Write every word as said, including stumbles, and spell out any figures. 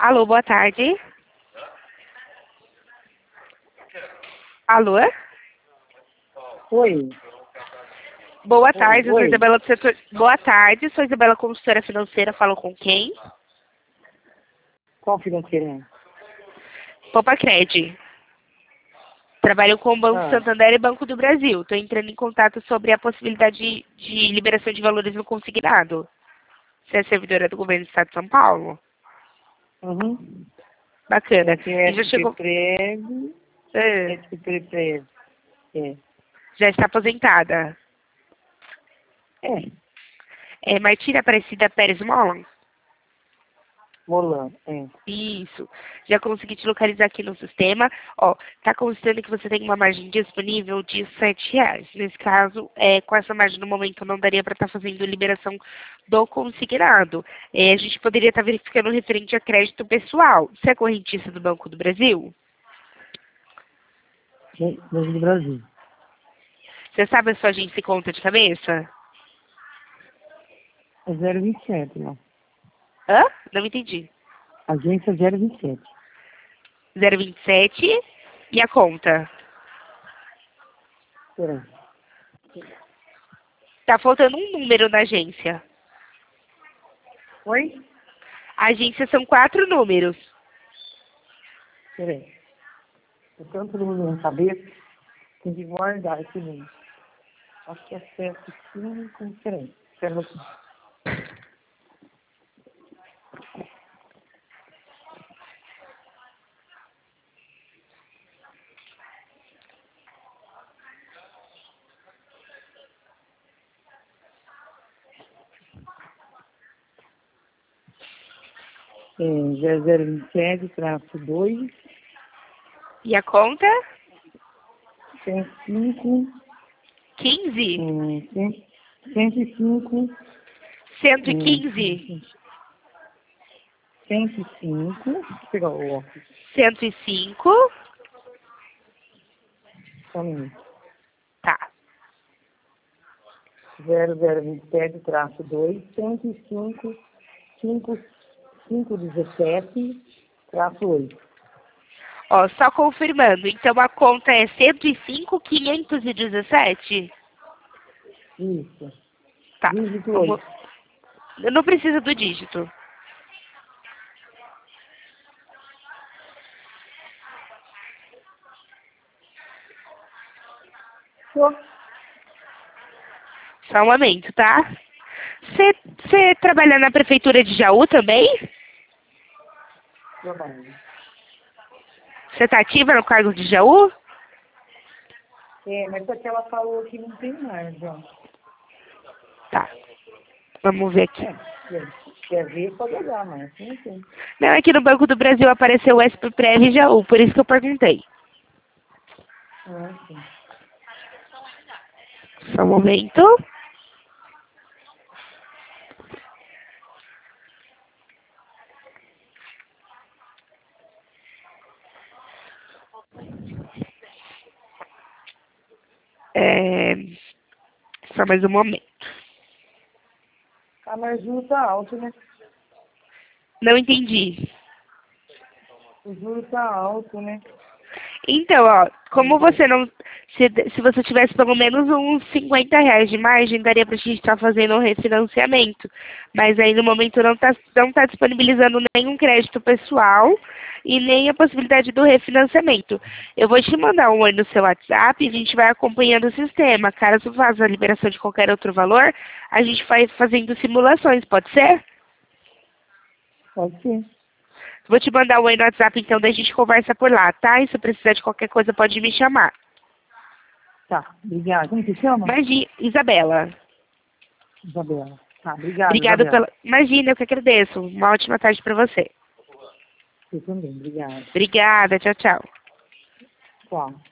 Alô, boa tarde. Alô? Oi. Boa Oi, tarde, sou oi. Isabela do setor... Boa tarde, sou Isabela, consultora financeira, falo com quem? Qual financeira é? Popacred. Trabalho com o Banco Ah, Santander e Banco do Brasil. Estou entrando em contato sobre a possibilidade de, de liberação de valores no consignado. Você é servidora do governo do Estado de São Paulo? uhum. Bacana. Eu tenho E já S P chegou... Prego, Ah, S P Prego. É. já está aposentada. É, É Martina Aparecida Pérez Molan? Molan, é. Isso. Já consegui te localizar aqui no sistema. Ó, tá constando que você tem uma margem disponível de sete reais. Nesse caso, é, com essa margem no momento não daria para estar fazendo liberação do consignado. É, a gente poderia estar verificando referente a crédito pessoal. Você é correntista do Banco do Brasil? Sim, Banco do Brasil. Você sabe a sua agência e conta de cabeça? É zero vinte e sete, não. Hã? Não entendi. Agência zero vinte e sete. zero vinte e sete e a conta? Peraí. Tá faltando um número na agência. Oi? A agência são quatro números. Peraí. Eu tenho todo mundo na cabeça. Tem que guardar esse número. Acho que é sete cinco. Peraí. Espera um pouquinho. É zero zero vinte e sete, traço dois, E a conta? cento e cinco, quinze? hum, cem- cento e cinco, cento e hum, quinze? cento e cinco, vou pegar o óculos, cento e cinco? só um minuto. Tá. zero zero vinte e sete, traço dois, cento e cinco, cinco, cinco dezessete, traço oito. Ó, só confirmando. Então a conta é cento e cinco, quinhentos e dezessete? Isso. Tá. Dígito Vamos... oito. Eu não preciso do dígito. Só. Só um momento, tá? Você você trabalha na prefeitura de Jaú também? Trabalho. Você tá ativa no cargo de Jaú? É, mas só que ela falou que não tem mais, ó. Tá. Vamos ver aqui. É, quer, quer ver, pode olhar, mas não tem. Não, aqui no Banco do Brasil apareceu o S P Prev e Jaú, por isso que eu perguntei. Ah, sim. Só um momento. É... Só mais um momento. Ah, mas o juro tá alto, né? Não entendi. O juro tá alto, né? Então, ó, como Ainda. você não... Se, se você tivesse pelo menos uns cinquenta reais de margem, daria pra gente estar fazendo um refinanciamento. Mas aí no momento não tá, não tá disponibilizando nenhum crédito pessoal e nem a possibilidade do refinanciamento. Eu vou te mandar um oi no seu WhatsApp e a gente vai acompanhando o sistema. Caso faça a liberação de qualquer outro valor, a gente vai fazendo simulações, pode ser? Pode ser. Vou te mandar um oi no WhatsApp, então, daí a gente conversa por lá, tá? E se precisar de qualquer coisa, pode me chamar. Tá, obrigada. Como se chama? Imagina, Isabela. Isabela. Tá, obrigada, Obrigada Isabela. pela... Imagina, eu que agradeço. Uma ótima tarde para você. Você também, obrigada. Obrigada, tchau, tchau. Tchau.